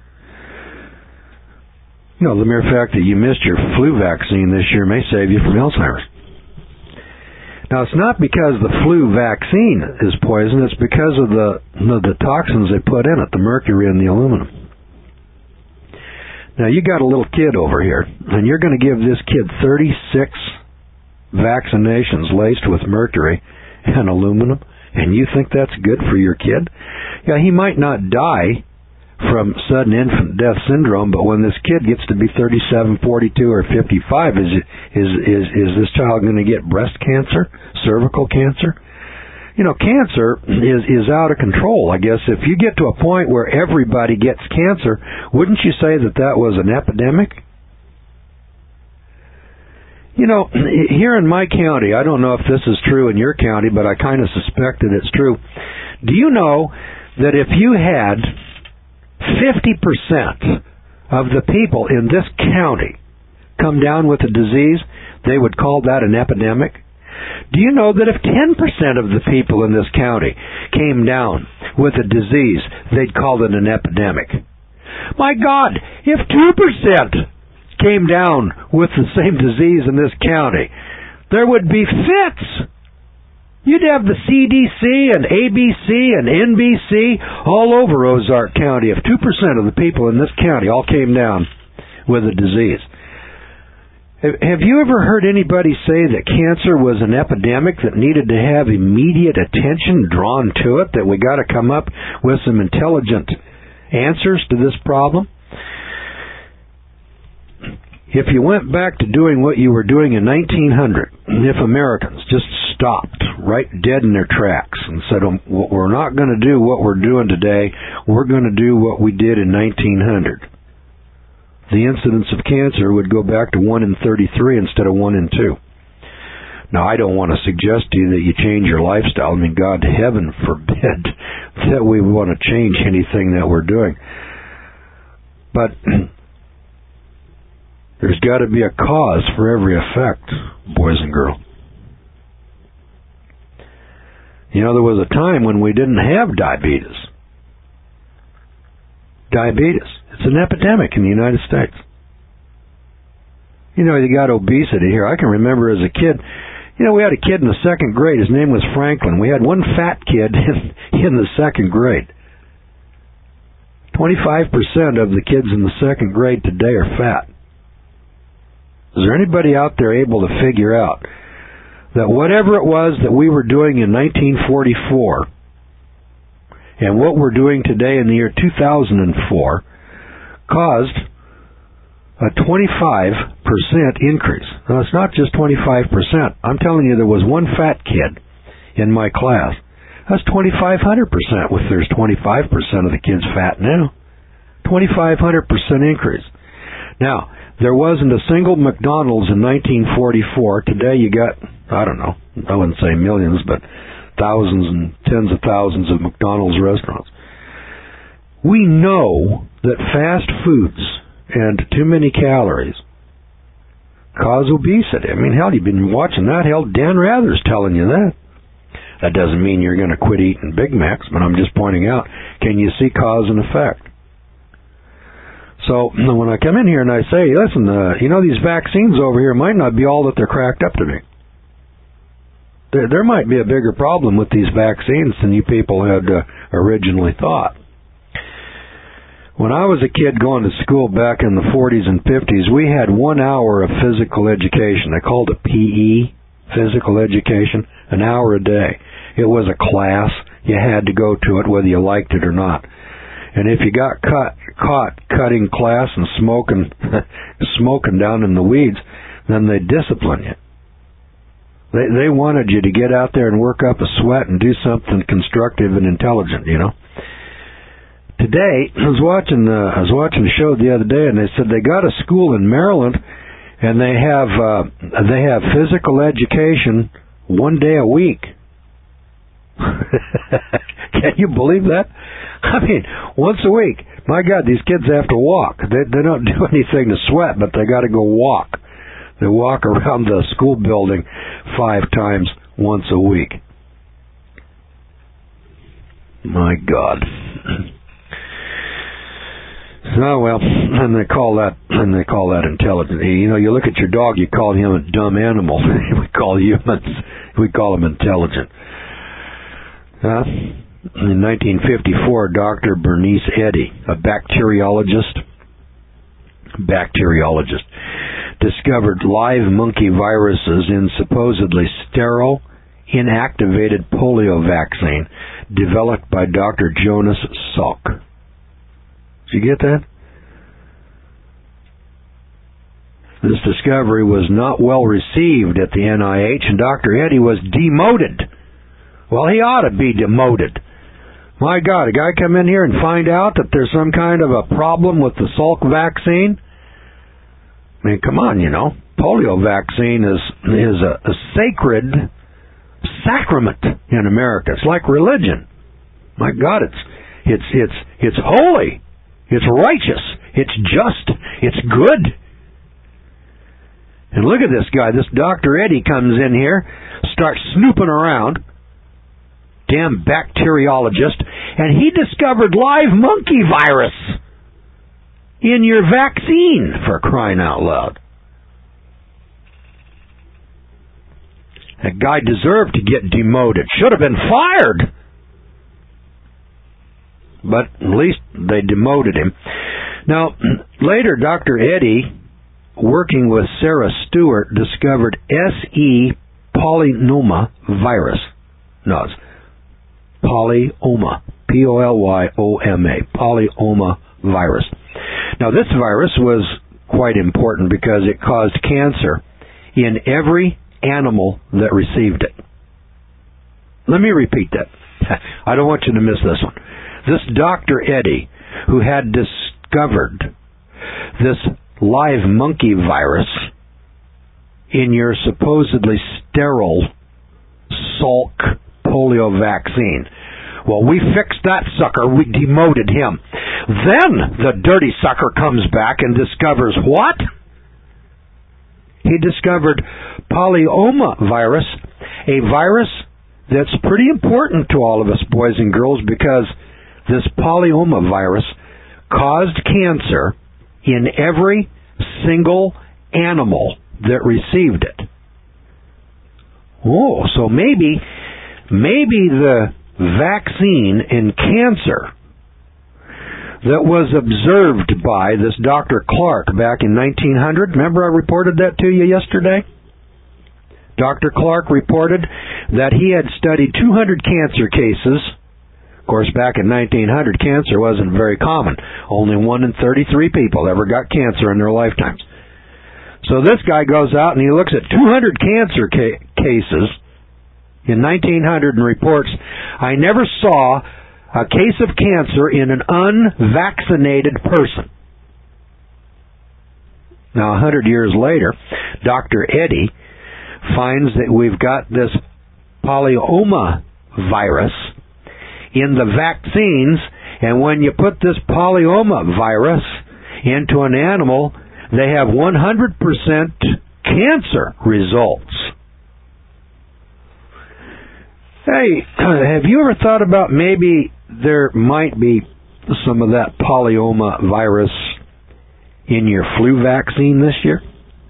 You know, the mere fact that you missed your flu vaccine this year may save you from Alzheimer's. Now, it's not because the flu vaccine is poison, it's because of the, the, the toxins they put in it, the mercury and the aluminum. Now, you got a little kid over here, and you're going to give this kid thirty-six vaccinations laced with mercury and aluminum, and you think that's good for your kid? Yeah, he might not die from sudden infant death syndrome, but when this kid gets to be thirty-seven, forty-two, or fifty-five, is is is is this child going to get breast cancer, cervical cancer? You know, cancer is is out of control. I guess if you get to a point where everybody gets cancer, wouldn't you say that that was an epidemic? You know, here in my county, I don't know if this is true in your county, but I kind of suspect that it's true. Do you know that if you had fifty percent of the people in this county come down with a disease, they would call that an epidemic? Do you know that if ten percent of the people in this county came down with a disease, they'd call it an epidemic? My God, if two percent came down with the same disease in this county, there would be fits. You'd have the C D C and A B C and N B C all over Ozark County if two percent of the people in this county all came down with a disease. Have you ever heard anybody say that cancer was an epidemic that needed to have immediate attention drawn to it, that we got to come up with some intelligent answers to this problem? If you went back to doing what you were doing in nineteen hundred, if Americans just stopped right dead in their tracks and said, we're not going to do what we're doing today, we're going to do what we did in nineteen hundred, the incidence of cancer would go back to one in thirty-three instead of one in two. Now, I don't want to suggest to you that you change your lifestyle. I mean, God, heaven forbid that we want to change anything that we're doing. But there's got to be a cause for every effect, boys and girls. You know, there was a time when we didn't have diabetes. Diabetes. It's an epidemic in the United States. You know, you got obesity here. I can remember as a kid, you know, we had a kid in the second grade. His name was Franklin. We had one fat kid in, in the second grade. twenty-five percent of the kids in the second grade today are fat. Is there anybody out there able to figure out that whatever it was that we were doing in nineteen forty-four and what we're doing today in the year two thousand four caused a twenty-five percent increase? Now, it's not just twenty-five percent. I'm telling you, there was one fat kid in my class. That's twenty-five hundred percent if there's twenty-five percent of the kids fat now. twenty-five hundred percent increase. Now, there wasn't a single McDonald's in nineteen forty-four. Today you got, I don't know, I wouldn't say millions, but thousands and tens of thousands of McDonald's restaurants. We know that fast foods and too many calories cause obesity. I mean, hell, you've been watching that. Hell, Dan Rather's telling you that. That doesn't mean you're going to quit eating Big Macs, but I'm just pointing out, can you see cause and effect? So when I come in here and I say, listen, uh, you know, these vaccines over here might not be all that they're cracked up to be. There, there might be a bigger problem with these vaccines than you people had uh, originally thought. When I was a kid going to school back in the forties and fifties, we had one hour of physical education. They called it P E, physical education, an hour a day. It was a class. You had to go to it whether you liked it or not. And if you got cut, caught cutting class and smoking, smoking down in the weeds, then they discipline you. They they wanted you to get out there and work up a sweat and do something constructive and intelligent, you know. Today, I was watching uh, I was watching a show the other day, and they said they got a school in Maryland, and they have uh, they have physical education one day a week. Can you believe that? I mean, once a week. My God, these kids have to walk. They, they don't do anything to sweat, but they got to go walk. They walk around the school building five times once a week. My God. Oh well, and they call that and they call that intelligent. You know, you look at your dog, you call him a dumb animal. We call humans, we call him intelligent. Uh, in nineteen fifty-four, Doctor Bernice Eddy, a bacteriologist, bacteriologist, discovered live monkey viruses in supposedly sterile, inactivated polio vaccine developed by Doctor Jonas Salk. Did you get that? This discovery was not well received at the N I H, and Doctor Eddy was demoted. Well, he ought to be demoted. My God, a guy come in here and find out that there's some kind of a problem with the Salk vaccine? I mean, come on, you know. Polio vaccine is is a, a sacred sacrament in America. It's like religion. My God, it's it's it's it's holy. It's righteous. It's just. It's good. And look at this guy. This Doctor Eddy comes in here, starts snooping around. Damn bacteriologist. And he discovered live monkey virus in your vaccine, for crying out loud. That guy deserved to get demoted. Should have been fired. But at least they demoted him. Now, later, Doctor Eddy, working with Sarah Stewart, discovered S E polyoma virus. No, it's polyoma. P O L Y O M A. Polyoma virus. Now, this virus was quite important because it caused cancer in every animal that received it. Let me repeat that. I don't want you to miss this one. This Doctor Eddy, who had discovered this live monkey virus in your supposedly sterile Salk polio vaccine. Well, we fixed that sucker. We demoted him. Then the dirty sucker comes back and discovers what? He discovered polyoma virus, a virus that's pretty important to all of us boys and girls, because this polyoma virus caused cancer in every single animal that received it. Oh, so maybe, maybe the vaccine in cancer that was observed by this Doctor Clark back in nineteen hundred, remember I reported that to you yesterday? Doctor Clark reported that he had studied two hundred cancer cases. Of course, back in nineteen hundred, cancer wasn't very common. Only one in thirty-three people ever got cancer in their lifetimes. So this guy goes out and he looks at two hundred cancer ca- cases in nineteen hundred and reports, I never saw a case of cancer in an unvaccinated person. Now, a hundred years later, Doctor Eddy finds that we've got this polyoma virus in the vaccines, and when you put this polyoma virus into an animal, they have one hundred percent cancer results. Hey, have you ever thought about maybe there might be some of that polyoma virus in your flu vaccine this year?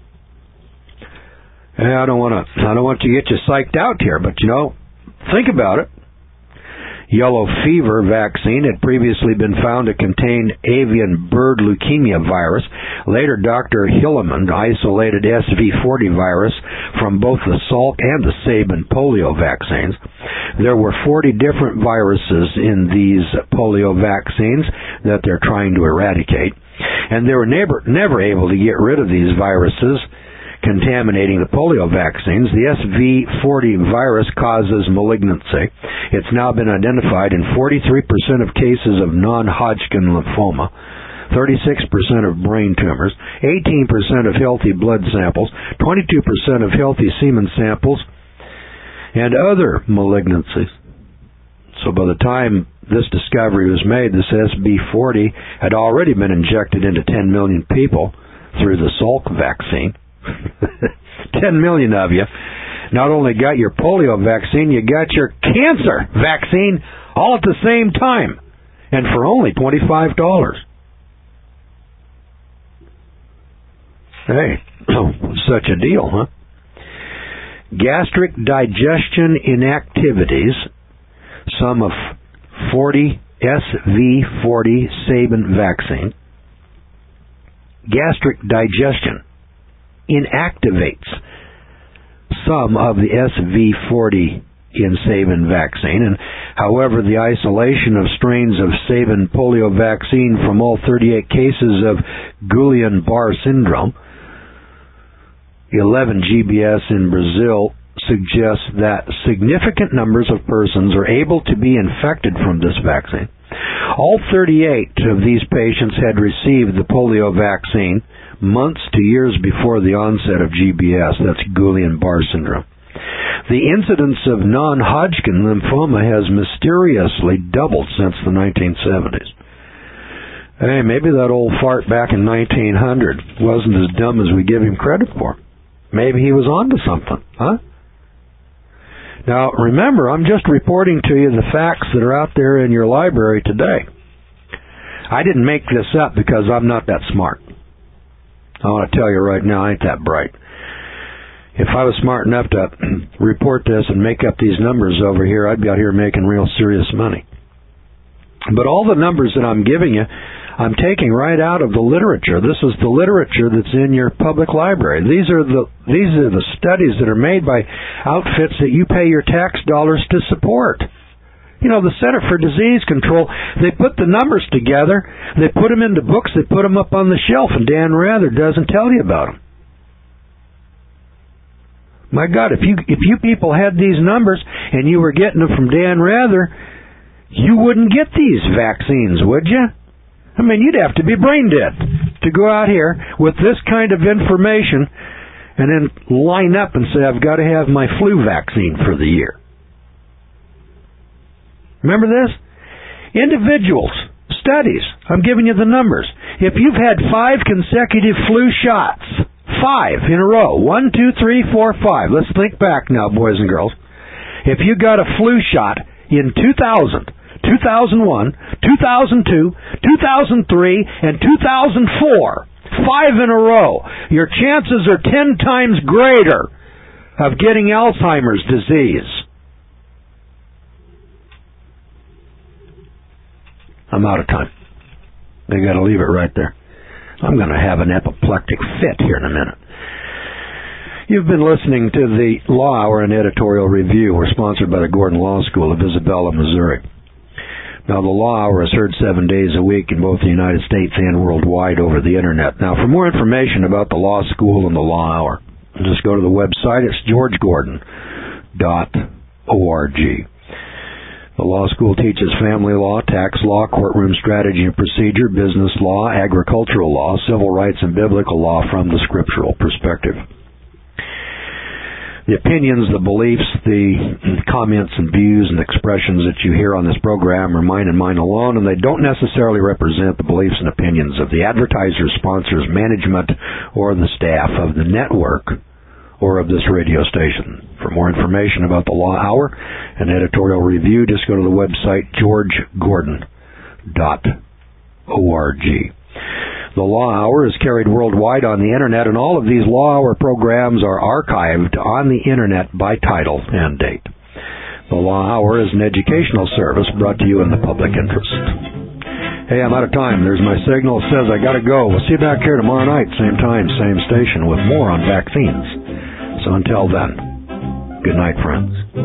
I don't want to. I don't want to get you psyched out here, but you know, think about it. Yellow fever vaccine had previously been found to contain avian bird leukemia virus. Later, Doctor Hilleman isolated S V forty virus from both the Salk and the Sabin polio vaccines. There were forty different viruses in these polio vaccines that they're trying to eradicate, and they were never, never able to get rid of these viruses contaminating the polio vaccines. The S V forty virus causes malignancy. It's now been identified in forty-three percent of cases of non-Hodgkin lymphoma, thirty-six percent of brain tumors, eighteen percent of healthy blood samples, twenty-two percent of healthy semen samples, and other malignancies. So by the time this discovery was made, this S B forty had already been injected into ten million people through the Salk vaccine. ten million of you not only got your polio vaccine, you got your cancer vaccine all at the same time, and for only twenty-five dollars. Hey, such a deal, huh? Gastric digestion inactivities, some of forty S V forty Sabin vaccine. Gastric digestion inactivates some of the S V forty in Sabin vaccine, and however, the isolation of strains of Sabin polio vaccine from all thirty-eight cases of Guillain-Barré syndrome, eleven G B S in Brazil, suggests that significant numbers of persons are able to be infected from this vaccine. All thirty-eight of these patients had received the polio vaccine months to years before the onset of G B S, that's Guillain-Barré syndrome. The incidence of non-Hodgkin lymphoma has mysteriously doubled since the nineteen seventies. Hey, maybe that old fart back in nineteen hundred wasn't as dumb as we give him credit for. Maybe he was onto something, huh? Now, remember, I'm just reporting to you the facts that are out there in your library today. I didn't make this up because I'm not that smart. I want to tell you right now, I ain't that bright. If I was smart enough to report this and make up these numbers over here, I'd be out here making real serious money. But all the numbers that I'm giving you, I'm taking right out of the literature. This is the literature that's in your public library. These are the these are the studies that are made by outfits that you pay your tax dollars to support. You know, the Center for Disease Control, they put the numbers together, they put them into books, they put them up on the shelf, and Dan Rather doesn't tell you about them. My God, if you if you people had these numbers and you were getting them from Dan Rather, you wouldn't get these vaccines, would you? I mean, you'd have to be brain dead to go out here with this kind of information and then line up and say, I've got to have my flu vaccine for the year. Remember this? Individuals, studies, I'm giving you the numbers. If you've had five consecutive flu shots, five in a row, one, two, three, four, five, let's think back now, boys and girls. If you got a flu shot in two thousand, two thousand one, two thousand two, two thousand three, and two thousand four, five in a row, your chances are ten times greater of getting Alzheimer's disease. I'm out of time. They got to leave it right there. I'm going to have an apoplectic fit here in a minute. You've been listening to the Law Hour and Editorial Review. We're sponsored by the Gordon Law School of Isabella, Missouri. Now, the Law Hour is heard seven days a week in both the United States and worldwide over the Internet. Now, for more information about the Law School and the Law Hour, just go to the website. It's george gordon dot org. The law school teaches family law, tax law, courtroom strategy and procedure, business law, agricultural law, civil rights, and biblical law from the scriptural perspective. The opinions, the beliefs, the comments and views and expressions that you hear on this program are mine and mine alone, and they don't necessarily represent the beliefs and opinions of the advertisers, sponsors, management, or the staff of the network or of this radio station. For more information about the Law Hour and Editorial Review, just go to the website george gordon dot org. The Law Hour is carried worldwide on the Internet, and all of these Law Hour programs are archived on the Internet by title and date. The Law Hour is an educational service brought to you in the public interest. Hey, I'm out of time. There's my signal. It says I got to go. We'll see you back here tomorrow night, same time, same station, with more on vaccines. So until then, good night, friends.